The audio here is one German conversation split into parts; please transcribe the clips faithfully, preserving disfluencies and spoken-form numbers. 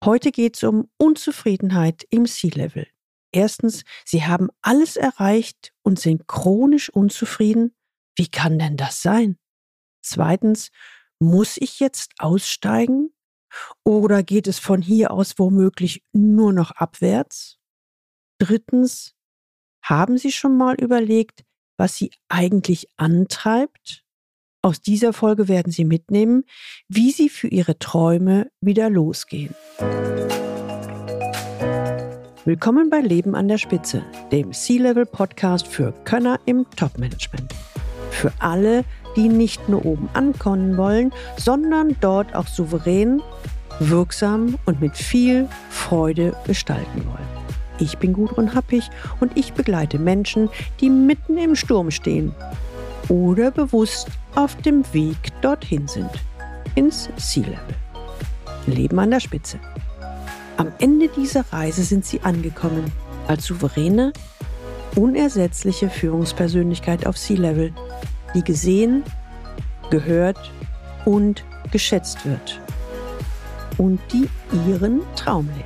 Heute geht es um Unzufriedenheit im C-Level. Erstens, Sie haben alles erreicht und sind chronisch unzufrieden. Wie kann denn das sein? Zweitens, muss ich jetzt aussteigen? Oder geht es von hier aus womöglich nur noch abwärts? Drittens, haben Sie schon mal überlegt, was Sie eigentlich antreibt? Aus dieser Folge werden Sie mitnehmen, wie Sie für Ihre Träume wieder losgehen. Willkommen bei Leben an der Spitze, dem C-Level-Podcast für Könner im Top-Management. Für alle, die nicht nur oben ankommen wollen, sondern dort auch souverän, wirksam und mit viel Freude gestalten wollen. Ich bin Gudrun Happig und ich begleite Menschen, die mitten im Sturm stehen oder bewusst auf dem Weg dorthin sind, ins C-Level. Leben an der Spitze. Am Ende dieser Reise sind sie angekommen, als souveräne, unersetzliche Führungspersönlichkeit auf C-Level, die gesehen, gehört und geschätzt wird und die ihren Traum lebt.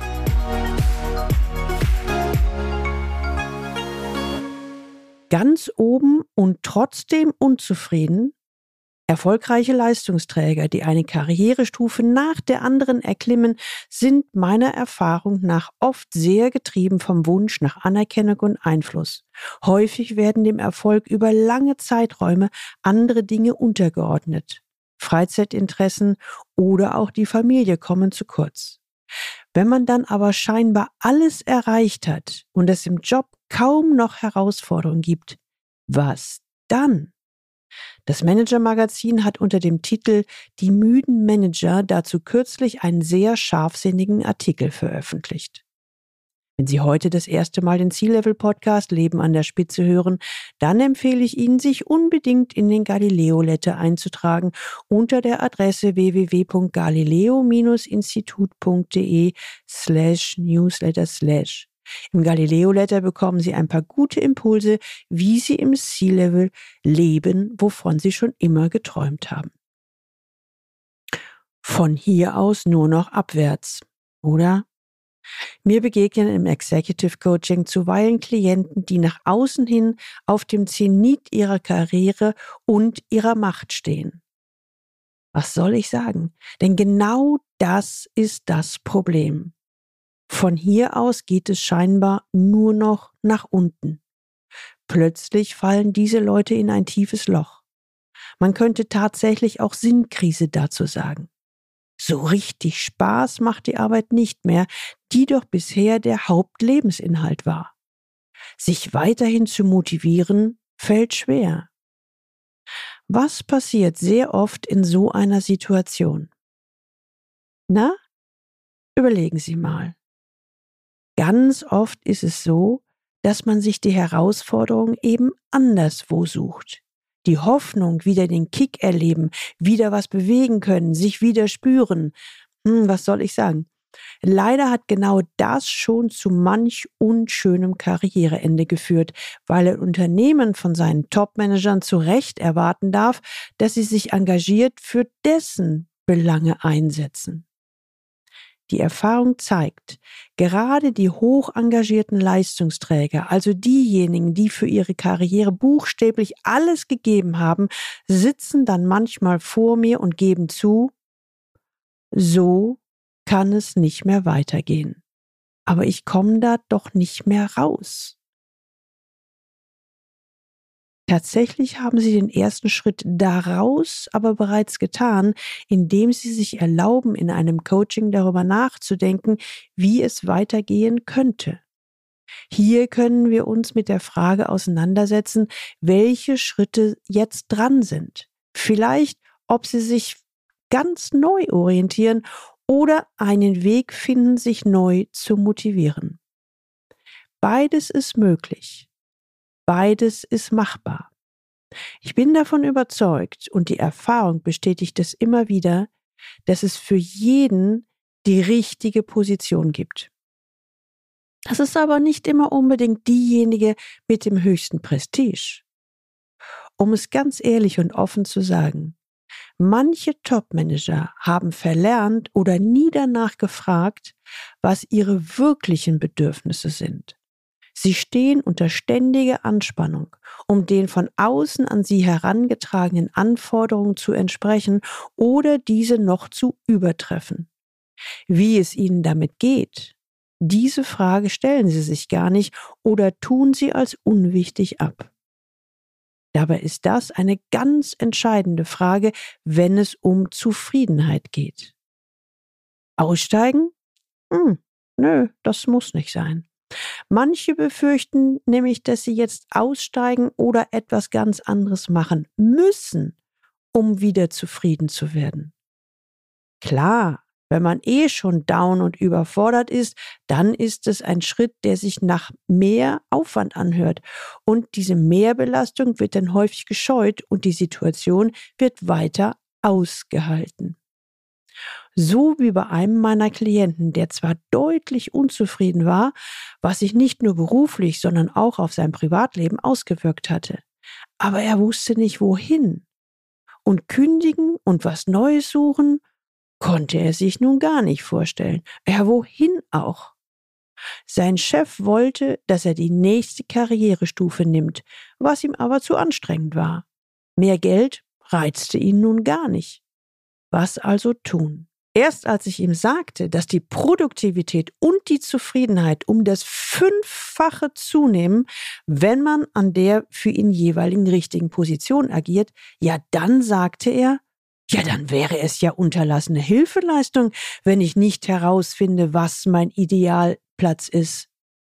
Ganz oben und trotzdem unzufrieden? Erfolgreiche Leistungsträger, die eine Karrierestufe nach der anderen erklimmen, sind meiner Erfahrung nach oft sehr getrieben vom Wunsch nach Anerkennung und Einfluss. Häufig werden dem Erfolg über lange Zeiträume andere Dinge untergeordnet. Freizeitinteressen oder auch die Familie kommen zu kurz. Wenn man dann aber scheinbar alles erreicht hat und es im Job kaum noch Herausforderungen gibt, was dann? Das Manager-Magazin hat unter dem Titel »Die müden Manager« dazu kürzlich einen sehr scharfsinnigen Artikel veröffentlicht. Wenn Sie heute das erste Mal den C-Level-Podcast Leben an der Spitze hören, dann empfehle ich Ihnen, sich unbedingt in den Galileo-Letter einzutragen unter der Adresse w w w punkt galileo institut punkt de slash newsletter slash. Im Galileo-Letter bekommen Sie ein paar gute Impulse, wie Sie im C-Level leben, wovon Sie schon immer geträumt haben. Von hier aus nur noch abwärts, oder? Mir begegnen im Executive Coaching zuweilen Klienten, die nach außen hin auf dem Zenit ihrer Karriere und ihrer Macht stehen. Was soll ich sagen? Denn genau das ist das Problem. Von hier aus geht es scheinbar nur noch nach unten. Plötzlich fallen diese Leute in ein tiefes Loch. Man könnte tatsächlich auch Sinnkrise dazu sagen. So richtig Spaß macht die Arbeit nicht mehr, die doch bisher der Hauptlebensinhalt war. Sich weiterhin zu motivieren, fällt schwer. Was passiert sehr oft in so einer Situation? Na, überlegen Sie mal. Ganz oft ist es so, dass man sich die Herausforderung eben anderswo sucht. Die Hoffnung, wieder den Kick erleben, wieder was bewegen können, sich wieder spüren. Hm, was soll ich sagen? Leider hat genau das schon zu manch unschönem Karriereende geführt, weil ein Unternehmen von seinen Top-Managern zu Recht erwarten darf, dass sie sich engagiert für dessen Belange einsetzen. Die Erfahrung zeigt, gerade die hoch engagierten Leistungsträger, also diejenigen, die für ihre Karriere buchstäblich alles gegeben haben, sitzen dann manchmal vor mir und geben zu, so kann es nicht mehr weitergehen. Aber ich komme da doch nicht mehr raus. Tatsächlich haben sie den ersten Schritt daraus aber bereits getan, indem sie sich erlauben, in einem Coaching darüber nachzudenken, wie es weitergehen könnte. Hier können wir uns mit der Frage auseinandersetzen, welche Schritte jetzt dran sind. Vielleicht, ob sie sich ganz neu orientieren oder einen Weg finden, sich neu zu motivieren. Beides ist möglich. Beides ist machbar. Ich bin davon überzeugt, und die Erfahrung bestätigt es immer wieder, dass es für jeden die richtige Position gibt. Das ist aber nicht immer unbedingt diejenige mit dem höchsten Prestige. Um es ganz ehrlich und offen zu sagen, Manche Top-Manager haben verlernt oder nie danach gefragt, was ihre wirklichen Bedürfnisse sind. Sie stehen unter ständiger Anspannung, um den von außen an sie herangetragenen Anforderungen zu entsprechen oder diese noch zu übertreffen. Wie es ihnen damit geht, diese Frage stellen sie sich gar nicht oder tun sie als unwichtig ab. Dabei ist das eine ganz entscheidende Frage, wenn es um Zufriedenheit geht. Aussteigen? Hm, nö, das muss nicht sein. Manche befürchten nämlich, dass sie jetzt aussteigen oder etwas ganz anderes machen müssen, um wieder zufrieden zu werden. Klar, wenn man eh schon down und überfordert ist, dann ist es ein Schritt, der sich nach mehr Aufwand anhört. Und diese Mehrbelastung wird dann häufig gescheut und die Situation wird weiter ausgehalten. So wie bei einem meiner Klienten, der zwar deutlich unzufrieden war, was sich nicht nur beruflich, sondern auch auf sein Privatleben ausgewirkt hatte. Aber er wusste nicht, wohin. Und kündigen und was Neues suchen, konnte er sich nun gar nicht vorstellen. Ja, wohin auch? Sein Chef wollte, dass er die nächste Karrierestufe nimmt, was ihm aber zu anstrengend war. Mehr Geld reizte ihn nun gar nicht. Was also tun? Erst als ich ihm sagte, dass die Produktivität und die Zufriedenheit um das Fünffache zunehmen, wenn man an der für ihn jeweiligen richtigen Position agiert, ja, dann sagte er, ja, dann wäre es ja unterlassene Hilfeleistung, wenn ich nicht herausfinde, was mein Idealplatz ist.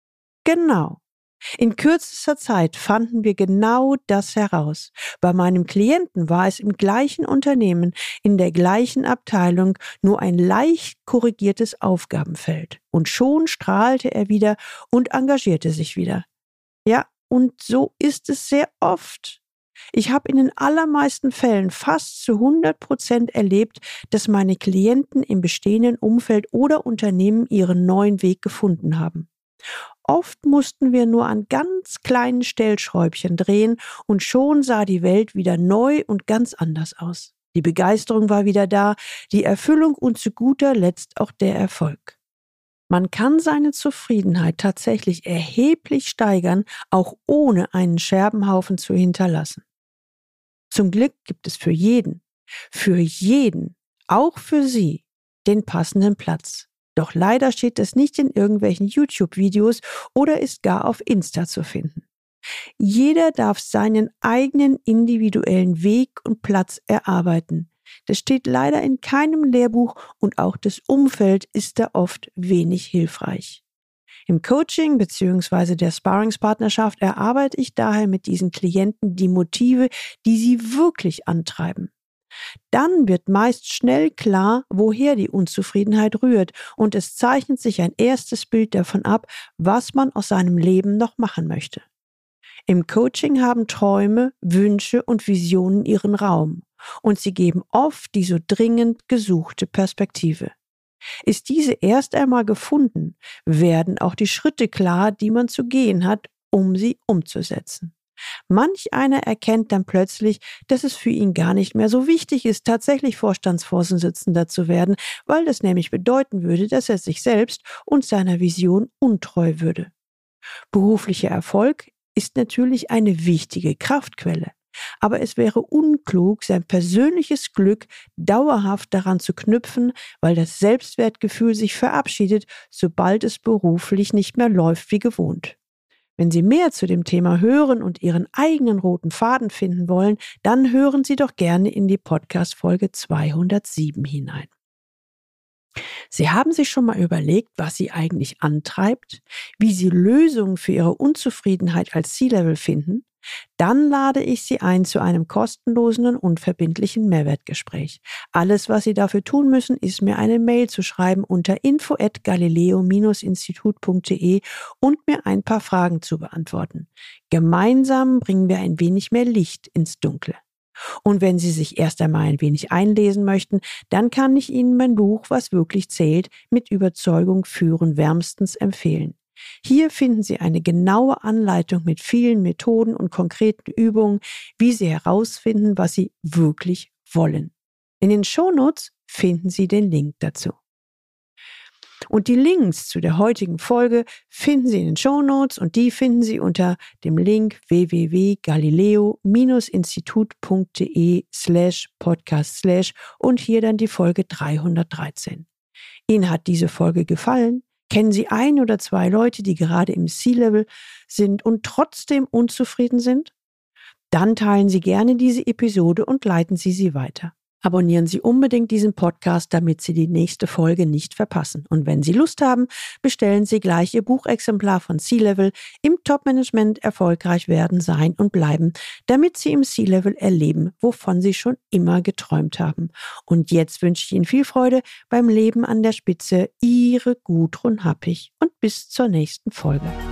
Genau. In kürzester Zeit fanden wir genau das heraus. Bei meinem Klienten war es im gleichen Unternehmen, in der gleichen Abteilung, nur ein leicht korrigiertes Aufgabenfeld. Und schon strahlte er wieder und engagierte sich wieder. Ja, und so ist es sehr oft. Ich habe in den allermeisten Fällen fast zu hundert Prozent erlebt, dass meine Klienten im bestehenden Umfeld oder Unternehmen ihren neuen Weg gefunden haben. Oft mussten wir nur an ganz kleinen Stellschräubchen drehen und schon sah die Welt wieder neu und ganz anders aus. Die Begeisterung war wieder da, die Erfüllung und zu guter Letzt auch der Erfolg. Man kann seine Zufriedenheit tatsächlich erheblich steigern, auch ohne einen Scherbenhaufen zu hinterlassen. Zum Glück gibt es für jeden, für jeden, auch für Sie, den passenden Platz. Doch leider steht es nicht in irgendwelchen YouTube-Videos oder ist gar auf Insta zu finden. Jeder darf seinen eigenen individuellen Weg und Platz erarbeiten. Das steht leider in keinem Lehrbuch und auch das Umfeld ist da oft wenig hilfreich. Im Coaching bzw. der Sparringspartnerschaft erarbeite ich daher mit diesen Klienten die Motive, die sie wirklich antreiben. Dann wird meist schnell klar, woher die Unzufriedenheit rührt und es zeichnet sich ein erstes Bild davon ab, was man aus seinem Leben noch machen möchte. Im Coaching haben Träume, Wünsche und Visionen ihren Raum und sie geben oft die so dringend gesuchte Perspektive. Ist diese erst einmal gefunden, werden auch die Schritte klar, die man zu gehen hat, um sie umzusetzen. Manch einer erkennt dann plötzlich, dass es für ihn gar nicht mehr so wichtig ist, tatsächlich Vorstandsvorsitzender zu werden, weil das nämlich bedeuten würde, dass er sich selbst und seiner Vision untreu würde. Beruflicher Erfolg ist natürlich eine wichtige Kraftquelle, aber es wäre unklug, sein persönliches Glück dauerhaft daran zu knüpfen, weil das Selbstwertgefühl sich verabschiedet, sobald es beruflich nicht mehr läuft wie gewohnt. Wenn Sie mehr zu dem Thema hören und Ihren eigenen roten Faden finden wollen, dann hören Sie doch gerne in die Podcast-Folge zweihundertsieben hinein. Sie haben sich schon mal überlegt, was Sie eigentlich antreibt, wie Sie Lösungen für Ihre Unzufriedenheit als C-Level finden? Dann lade ich Sie ein zu einem kostenlosen und unverbindlichen Mehrwertgespräch. Alles, was Sie dafür tun müssen, ist mir eine Mail zu schreiben unter info at galileo Bindestrich institut punkt de und mir ein paar Fragen zu beantworten. Gemeinsam bringen wir ein wenig mehr Licht ins Dunkle. Und wenn Sie sich erst einmal ein wenig einlesen möchten, dann kann ich Ihnen mein Buch Was wirklich zählt mit Überzeugung führen wärmstens empfehlen. Hier finden Sie eine genaue Anleitung mit vielen Methoden und konkreten Übungen, wie Sie herausfinden, was Sie wirklich wollen. In den Shownotes finden Sie den Link dazu. Und die Links zu der heutigen Folge finden Sie in den Shownotes und die finden Sie unter dem Link w w w punkt galileo institut punkt de slash podcast slash und hier dann die Folge dreihundertdreizehn. Ihnen hat diese Folge gefallen? Kennen Sie ein oder zwei Leute, die gerade im C-Level sind und trotzdem unzufrieden sind? Dann teilen Sie gerne diese Episode und leiten Sie sie weiter. Abonnieren Sie unbedingt diesen Podcast, damit Sie die nächste Folge nicht verpassen. Und wenn Sie Lust haben, bestellen Sie gleich Ihr Buchexemplar von C-Level im Top-Management erfolgreich werden, sein und bleiben, damit Sie im C-Level erleben, wovon Sie schon immer geträumt haben. Und jetzt wünsche ich Ihnen viel Freude beim Leben an der Spitze. Ihre Gudrun Happig und bis zur nächsten Folge.